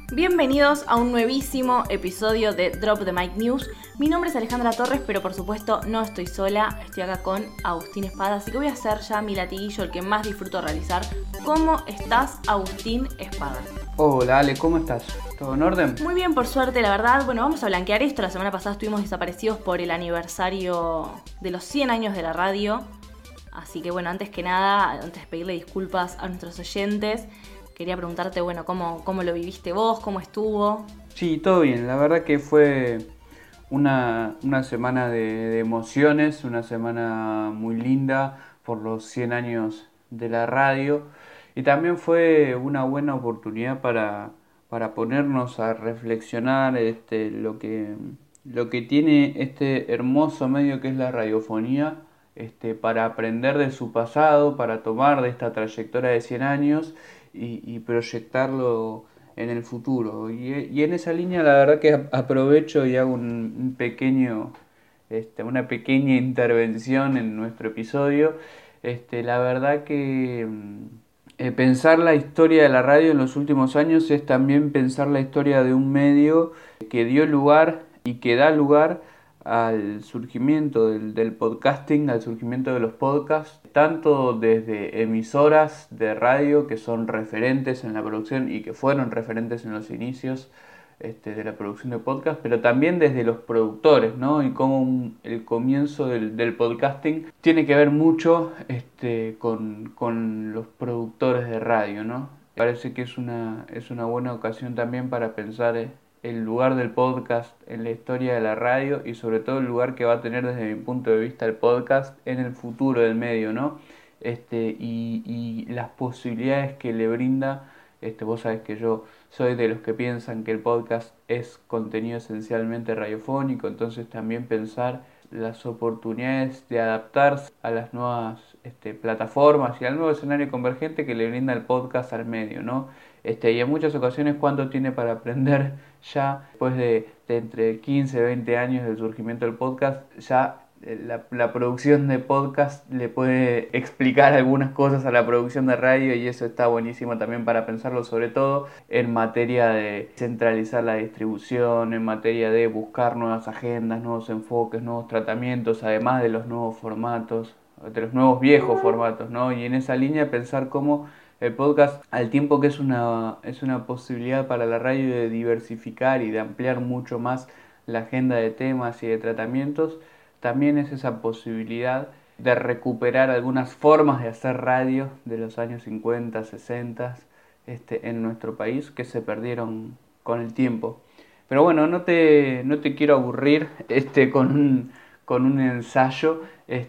Bienvenidos a un nuevísimo episodio de Drop the Mic News. Mi nombre es Alejandra Torres, pero por supuesto no estoy sola, estoy acá con Agustín Espada, así que voy a hacer ya mi latiguillo, el que más disfruto realizar. ¿Cómo estás, Agustín Espada? Hola Ale, ¿cómo estás? ¿Todo en orden? Muy bien, por suerte, la verdad. Bueno, vamos a blanquear esto. La semana pasada estuvimos desaparecidos por el aniversario de los 100 años de la radio. Así que bueno, antes que nada, antes de pedirle disculpas a nuestros oyentes, quería preguntarte, bueno, ¿cómo lo viviste vos? ¿Cómo estuvo? Sí, todo bien. La verdad que fue una semana de emociones, una semana muy linda por los 100 años de la radio. Y también fue una buena oportunidad para ponernos a reflexionar lo que tiene este hermoso medio que es la radiofonía, para aprender de su pasado, para tomar de esta trayectoria de 100 años y proyectarlo en el futuro. Y en esa línea la verdad que aprovecho y hago una pequeña intervención en nuestro episodio. La verdad que pensar la historia de la radio en los últimos años es también pensar la historia de un medio que dio lugar y que da lugar al surgimiento del podcasting, al surgimiento de los podcasts, tanto desde emisoras de radio que son referentes en la producción y que fueron referentes en los inicios de la producción de podcast, pero también desde los productores, ¿no? Y cómo el comienzo del podcasting tiene que ver mucho con los productores de radio, ¿no? Parece que es una buena ocasión también para pensar el lugar del podcast en la historia de la radio y sobre todo el lugar que va a tener desde mi punto de vista el podcast en el futuro del medio, ¿no? Y las posibilidades que le brinda. Vos sabés que yo soy de los que piensan que el podcast es contenido esencialmente radiofónico, entonces también pensar las oportunidades de adaptarse a las nuevas plataformas y al nuevo escenario convergente que le brinda el podcast al medio, ¿no? Y en muchas ocasiones cuánto tiene para aprender ya después de entre 15 y 20 años del surgimiento del podcast, ya la producción de podcast le puede explicar algunas cosas a la producción de radio y eso está buenísimo también para pensarlo, sobre todo en materia de centralizar la distribución, en materia de buscar nuevas agendas, nuevos enfoques, nuevos tratamientos, además de los nuevos formatos, de los nuevos viejos formatos, ¿no? Y en esa línea pensar cómo el podcast, al tiempo que es una posibilidad para la radio de diversificar y de ampliar mucho más la agenda de temas y de tratamientos, también es esa posibilidad de recuperar algunas formas de hacer radio de los años 50, 60 en nuestro país que se perdieron con el tiempo. Pero bueno, no te quiero aburrir con un ensayo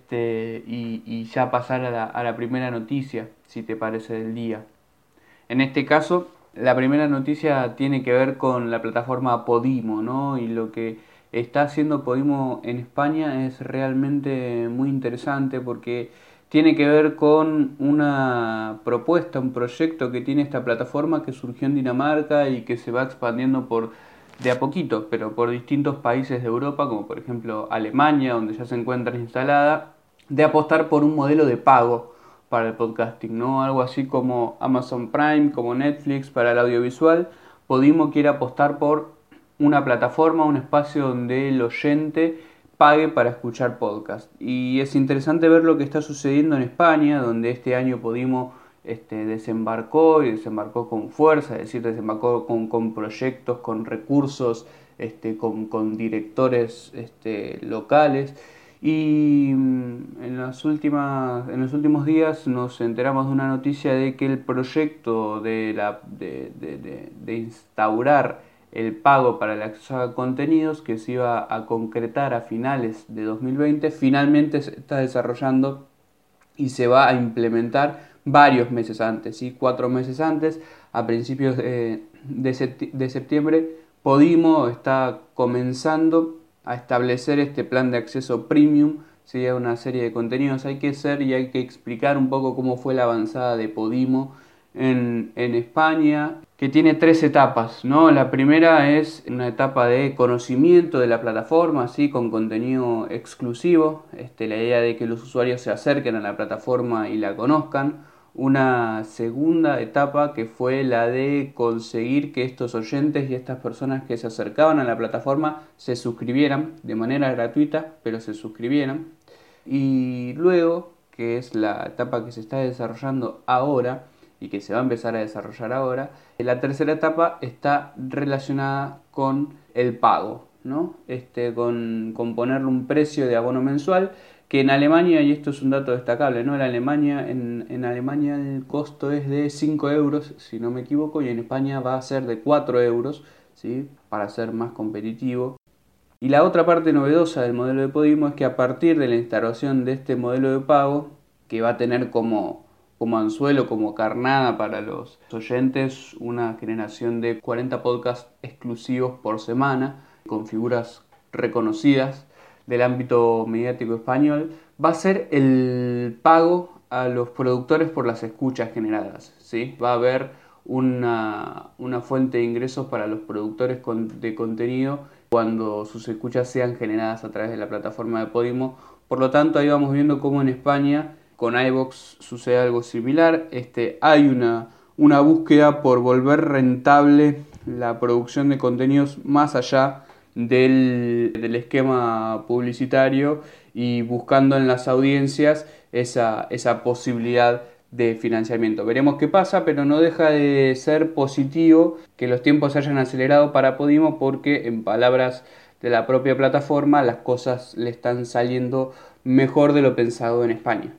y ya pasar a la primera noticia, si te parece, del día. En este caso, la primera noticia tiene que ver con la plataforma Podimo, ¿no? Y lo que está haciendo Podimo en España es realmente muy interesante porque tiene que ver con una propuesta, un proyecto que tiene esta plataforma que surgió en Dinamarca y que se va expandiendo de a poquito, pero por distintos países de Europa, como por ejemplo Alemania, donde ya se encuentra instalada, de apostar por un modelo de pago para el podcasting, ¿no? Algo así como Amazon Prime, como Netflix para el audiovisual. Podimo quiere apostar por una plataforma, un espacio donde el oyente pague para escuchar podcast. Y es interesante ver lo que está sucediendo en España, donde este año Podimo desembarcó y desembarcó con fuerza, es decir, desembarcó con proyectos, con recursos, con directores locales. Y en los últimos días nos enteramos de una noticia de que el proyecto de instaurar el pago para el acceso a contenidos que se iba a concretar a finales de 2020 finalmente se está desarrollando y se va a implementar varios meses antes, ¿sí? 4 meses antes, a principios de septiembre, Podimo está comenzando a establecer este plan de acceso premium, ¿sí? A una serie de contenidos. Hay que explicar un poco cómo fue la avanzada de Podimo en España, que tiene 3 etapas, ¿no? La primera es una etapa de conocimiento de la plataforma, así con contenido exclusivo, la idea de que los usuarios se acerquen a la plataforma y la conozcan. una segunda etapa que fue la de conseguir que estos oyentes y estas personas que se acercaban a la plataforma se suscribieran de manera gratuita, pero se suscribieran. Y luego, que es la etapa que se está desarrollando ahora y que se va a empezar a desarrollar ahora, la tercera etapa está relacionada con el pago, ¿no? Con ponerle un precio de abono mensual, que en Alemania, y esto es un dato destacable, ¿no? En Alemania el costo es de 5 euros, si no me equivoco, y en España va a ser de 4 euros, ¿sí? Para ser más competitivo. Y la otra parte novedosa del modelo de Podimo es que a partir de la instalación de este modelo de pago, que va a tener como anzuelo, como carnada para los oyentes, una generación de 40 podcasts exclusivos por semana, con figuras reconocidas del ámbito mediático español, va a ser el pago a los productores por las escuchas generadas, ¿sí? Va a haber una fuente de ingresos para los productores de contenido cuando sus escuchas sean generadas a través de la plataforma de Podimo. Por lo tanto, ahí vamos viendo cómo en España con iVoox sucede algo similar. Hay una búsqueda por volver rentable la producción de contenidos más allá del esquema publicitario y buscando en las audiencias esa posibilidad de financiamiento. Veremos qué pasa, pero no deja de ser positivo que los tiempos se hayan acelerado para Podimo, porque en palabras de la propia plataforma las cosas le están saliendo mejor de lo pensado en España.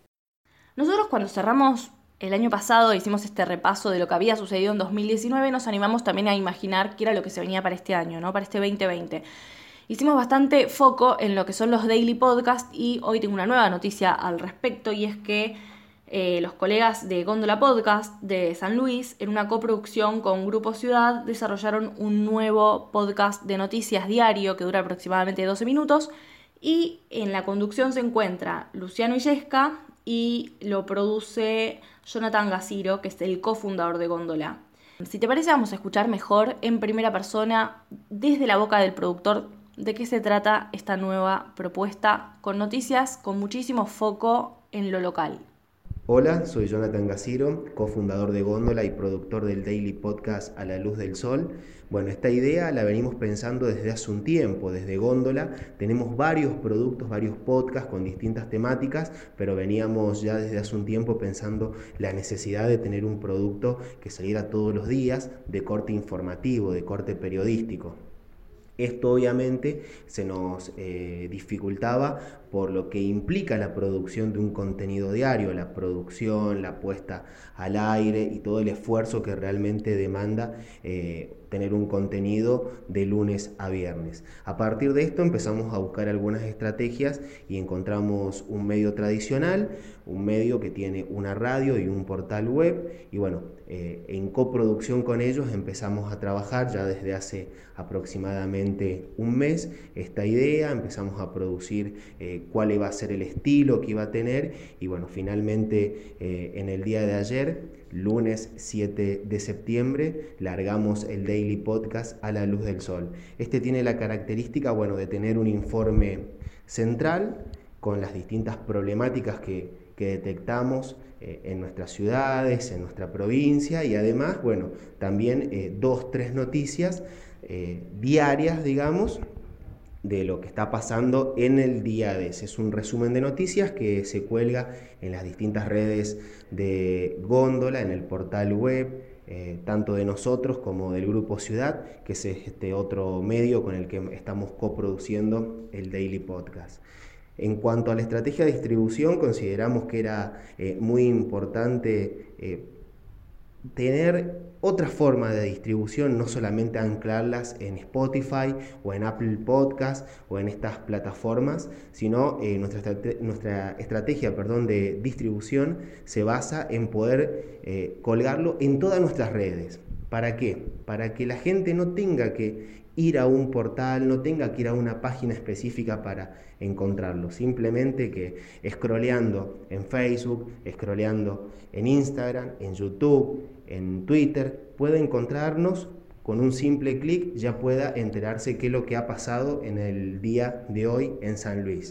Nosotros cuando cerramos el año pasado, hicimos este repaso de lo que había sucedido en 2019, nos animamos también a imaginar qué era lo que se venía para este año, ¿no? Para este 2020. Hicimos bastante foco en lo que son los daily podcasts y hoy tengo una nueva noticia al respecto, y es que los colegas de Góndola Podcast de San Luis, en una coproducción con Grupo Ciudad, desarrollaron un nuevo podcast de noticias diario que dura aproximadamente 12 minutos, y en la conducción se encuentra Luciano Illesca y lo produce Jonathan Gaciro, que es el cofundador de Góndola. Si te parece, vamos a escuchar mejor en primera persona, desde la boca del productor, de qué se trata esta nueva propuesta, con noticias con muchísimo foco en lo local. Hola, soy Jonathan Gaciro, cofundador de Góndola y productor del daily podcast A la Luz del Sol. Bueno, esta idea la venimos pensando desde hace un tiempo. Desde Góndola tenemos varios productos, varios podcasts con distintas temáticas, pero veníamos ya desde hace un tiempo pensando la necesidad de tener un producto que saliera todos los días, de corte informativo, de corte periodístico. Esto obviamente se nos dificultaba por lo que implica la producción de un contenido diario, la producción, la puesta al aire y todo el esfuerzo que realmente demanda tener un contenido de lunes a viernes. A partir de esto empezamos a buscar algunas estrategias y encontramos un medio tradicional, un medio que tiene una radio y un portal web, y bueno, en coproducción con ellos empezamos a trabajar ya desde hace aproximadamente un mes esta idea, empezamos a producir cuál iba a ser el estilo que iba a tener, y bueno, finalmente en el día de ayer, lunes 7 de septiembre, largamos el daily podcast A la Luz del Sol. Este tiene la característica, bueno, de tener un informe central con las distintas problemáticas que detectamos en nuestras ciudades, en nuestra provincia, y además, bueno, también 2-3 noticias diarias, digamos, de lo que está pasando en el día de ese. Es un resumen de noticias que se cuelga en las distintas redes de Góndola, en el portal web, tanto de nosotros como del Grupo Ciudad, que es este otro medio con el que estamos coproduciendo el Daily Podcast. En cuanto a la estrategia de distribución, consideramos que era muy importante tener otra forma de distribución, no solamente anclarlas en Spotify o en Apple Podcast o en estas plataformas, sino nuestra estrategia de distribución se basa en poder colgarlo en todas nuestras redes. ¿Para qué? Para que la gente no tenga que ir a un portal, no tenga que ir a una página específica para encontrarlo, simplemente que scrolleando en Facebook, scrolleando en Instagram, en YouTube, en Twitter, puede encontrarnos. Con un simple clic ya pueda enterarse qué es lo que ha pasado en el día de hoy en San Luis.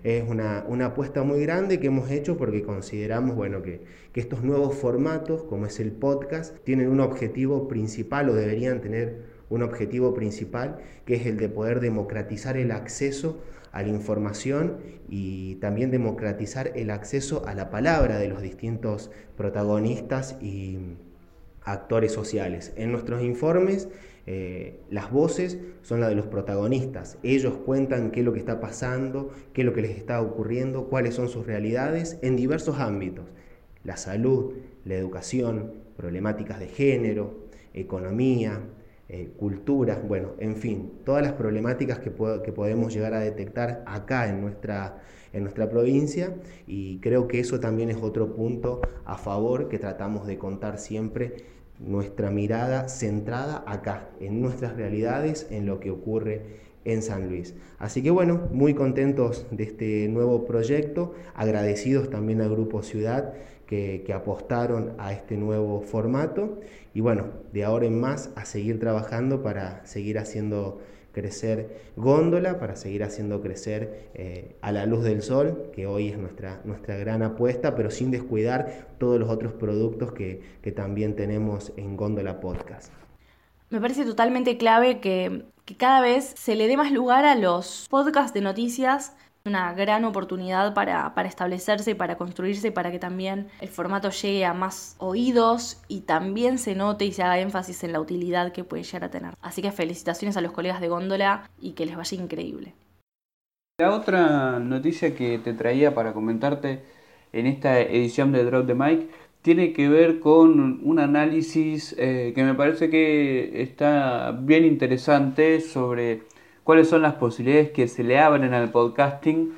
Es una apuesta muy grande que hemos hecho porque consideramos, bueno, que estos nuevos formatos, como es el podcast, tienen un objetivo principal o deberían tener un objetivo principal, que es el de poder democratizar el acceso a la información y también democratizar el acceso a la palabra de los distintos protagonistas y actores sociales. En nuestros informes, las voces son las de los protagonistas. Ellos cuentan qué es lo que está pasando, qué es lo que les está ocurriendo, cuáles son sus realidades en diversos ámbitos: la salud, la educación, problemáticas de género, economía, cultura, bueno, en fin, todas las problemáticas que podemos llegar a detectar acá en nuestra provincia, y creo que eso también es otro punto a favor que tratamos de contar siempre, nuestra mirada centrada acá, en nuestras realidades, en lo que ocurre en San Luis. Así que bueno, muy contentos de este nuevo proyecto, agradecidos también al Grupo Ciudad que apostaron a este nuevo formato, y bueno, de ahora en más a seguir trabajando para seguir haciendo crecer Góndola, para seguir haciendo crecer A la Luz del Sol, que hoy es nuestra gran apuesta, pero sin descuidar todos los otros productos que también tenemos en Góndola Podcast. Me parece totalmente clave que cada vez se le dé más lugar a los podcasts de noticias. Una gran oportunidad para establecerse y para construirse, para que también el formato llegue a más oídos y también se note y se haga énfasis en la utilidad que puede llegar a tener. Así que felicitaciones a los colegas de Góndola y que les vaya increíble. La otra noticia que te traía para comentarte en esta edición de Drop the Mic tiene que ver con un análisis que me parece que está bien interesante sobre cuáles son las posibilidades que se le abren al podcasting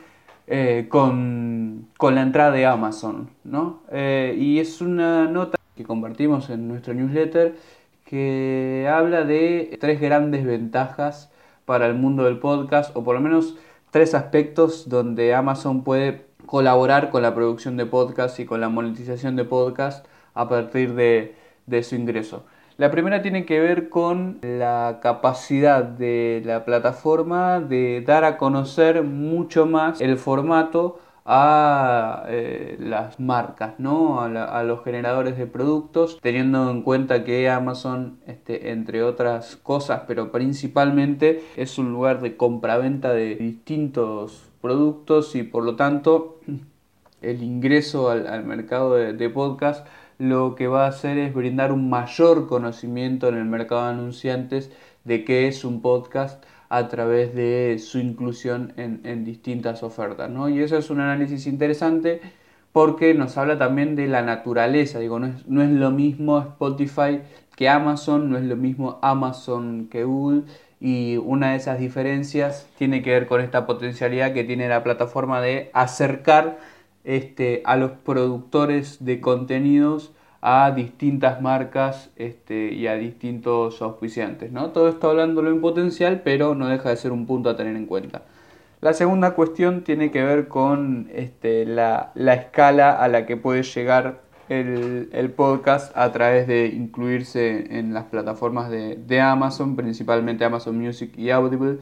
con la entrada de Amazon, ¿no? Y es una nota que compartimos en nuestro newsletter que habla de 3 grandes ventajas para el mundo del podcast, o por lo menos 3 aspectos donde Amazon puede colaborar con la producción de podcast y con la monetización de podcast a partir de su ingreso. La primera tiene que ver con la capacidad de la plataforma de dar a conocer mucho más el formato a las marcas, ¿no? A los generadores de productos, teniendo en cuenta que Amazon, entre otras cosas, pero principalmente es un lugar de compraventa de distintos productos, y por lo tanto el ingreso al mercado de podcast lo que va a hacer es brindar un mayor conocimiento en el mercado de anunciantes de qué es un podcast a través de su inclusión en distintas ofertas, ¿no? Y eso es un análisis interesante porque nos habla también de la naturaleza. Digo, no es lo mismo Spotify que Amazon, no es lo mismo Amazon que Google, y una de esas diferencias tiene que ver con esta potencialidad que tiene la plataforma de acercar a los productores de contenidos a distintas marcas y a distintos auspiciantes, ¿no? Todo esto hablándolo en potencial, pero no deja de ser un punto a tener en cuenta. La segunda cuestión tiene que ver con la escala a la que puede llegar el podcast a través de incluirse en las plataformas de Amazon, principalmente Amazon Music y Audible.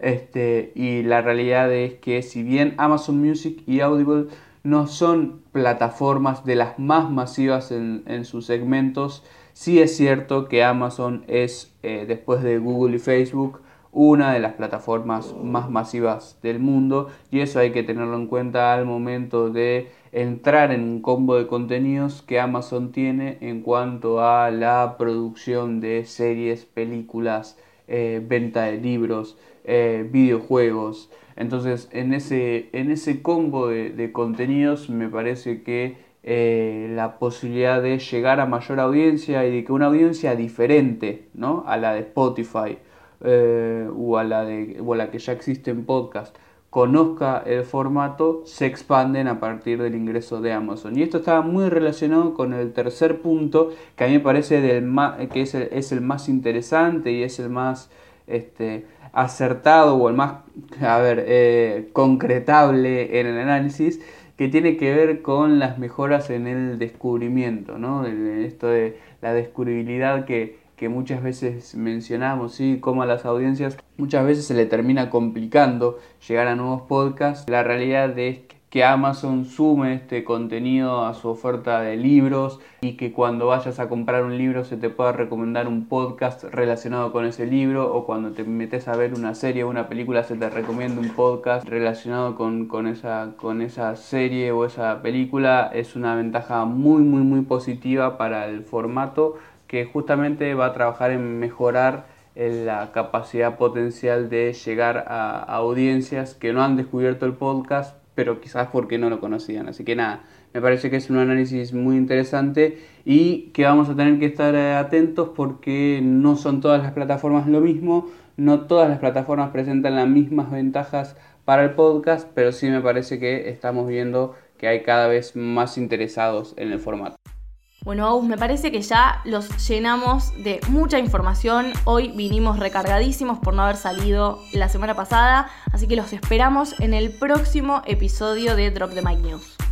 Y la realidad es que si bien Amazon Music y Audible no son plataformas de las más masivas en sus segmentos, sí es cierto que Amazon es, después de Google y Facebook, una de las plataformas más masivas del mundo, y eso hay que tenerlo en cuenta al momento de entrar en un combo de contenidos que Amazon tiene en cuanto a la producción de series, películas, venta de libros, videojuegos. Entonces en ese combo de contenidos me parece que la posibilidad de llegar a mayor audiencia y de que una audiencia diferente, ¿no?, a la de Spotify o a la que ya existe en podcast conozca el formato, se expanden a partir del ingreso de Amazon. Y esto está muy relacionado con el tercer punto, que a mí me parece que es el más interesante y es el más acertado, o el más concretable en el análisis, que tiene que ver con las mejoras en el descubrimiento, ¿no? Esto de la descubribilidad que que muchas veces mencionamos, ¿sí? Cómo a las audiencias muchas veces se le termina complicando llegar a nuevos podcasts. La realidad es que Amazon sume este contenido a su oferta de libros y que cuando vayas a comprar un libro se te pueda recomendar un podcast relacionado con ese libro, o cuando te metes a ver una serie o una película se te recomienda un podcast relacionado con esa serie o esa película. Es una ventaja muy positiva para el formato, que justamente va a trabajar en mejorar la capacidad potencial de llegar a audiencias que no han descubierto el podcast, pero quizás porque no lo conocían. Así que nada, me parece que es un análisis muy interesante y que vamos a tener que estar atentos, porque no son todas las plataformas lo mismo, no todas las plataformas presentan las mismas ventajas para el podcast, pero sí me parece que estamos viendo que hay cada vez más interesados en el formato. Bueno, Agus, me parece que ya los llenamos de mucha información. Hoy vinimos recargadísimos por no haber salido la semana pasada, así que los esperamos en el próximo episodio de Drop the Mic News.